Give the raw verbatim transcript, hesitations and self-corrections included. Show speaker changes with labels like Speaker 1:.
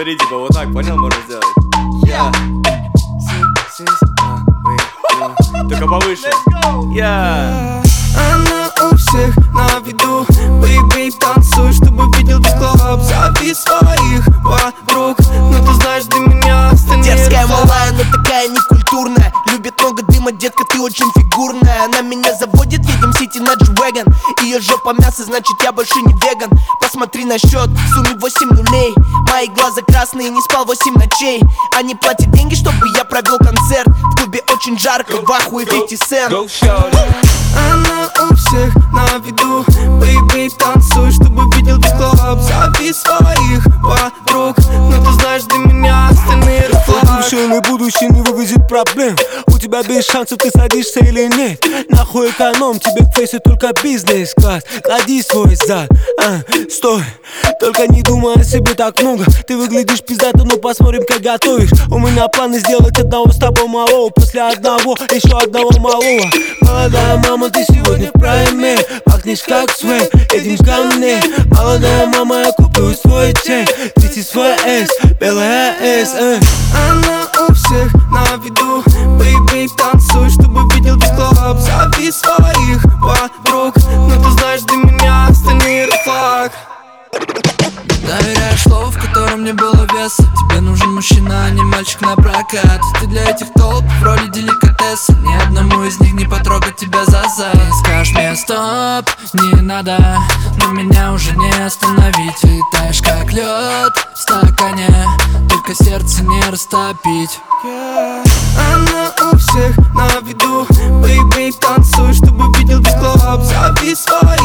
Speaker 1: Смотри, типа вот так, понял, можно сделать. Я. Только повыше. Я.
Speaker 2: Она у всех на виду. Бэй-бэй, танцуй, чтобы видел весь клуб. Зови своих подруг. Но ты знаешь, для меня остальные
Speaker 3: дерзкая малая, но такая некультурная. Любит много дыма, детка, ты очень фигурная. Она меня заводит, едем в Сити на G-Wagon. Ее жопа мясо, значит я больше не веган. Посмотри на счет, в сумме восемь нулей. Мои глаза красные, не спал восемь ночей. Они платят деньги, чтобы я провел концерт. В клубе очень жарко, в ахуе фифти Cent.
Speaker 2: Она у всех на виду. Бэй-бэй, танцуй, чтобы видел весь клуб. Зови своих подруг. Но ты знаешь, для меня остальные флаг.
Speaker 4: Будущее, будущее не вывезет проблем. У тебя без шансов, ты садишься или нет. Нахуй эконом, тебе к фейсу только бизнес-класс. Клади свой зад, а, стой. Только не думай о себе так много. Ты выглядишь пиздато, но посмотрим, как готовишь. У меня планы сделать одного с тобой малого. После одного еще одного малого. Молодая мама, ты сегодня в прайме. Пахнешь как свей, едем ко мне. Молодая мама, я куплю свой чек. тридцать свой эс, белая эс, э.
Speaker 2: Она у всех на виду. Бэй-бэй, танцуй, чтобы видел весь клуб. Зови своих подруг. Но ты знаешь, для меня остальные флаг.
Speaker 5: Доверяешь слову, в котором не было веса. Тебе нужен мужчина, а не мальчик на прокат. Ты для этих толп в роли деликатеса. Ни одному из них не потрогать тебя за зад. Ты скажешь мне стоп, не надо, но меня уже не остановить. Ты таешь как лед в стакане, только сердце не растопить.
Speaker 2: Она у всех на виду. Бэй-бэй, танцуй, чтобы видел весь клуб. Зови своих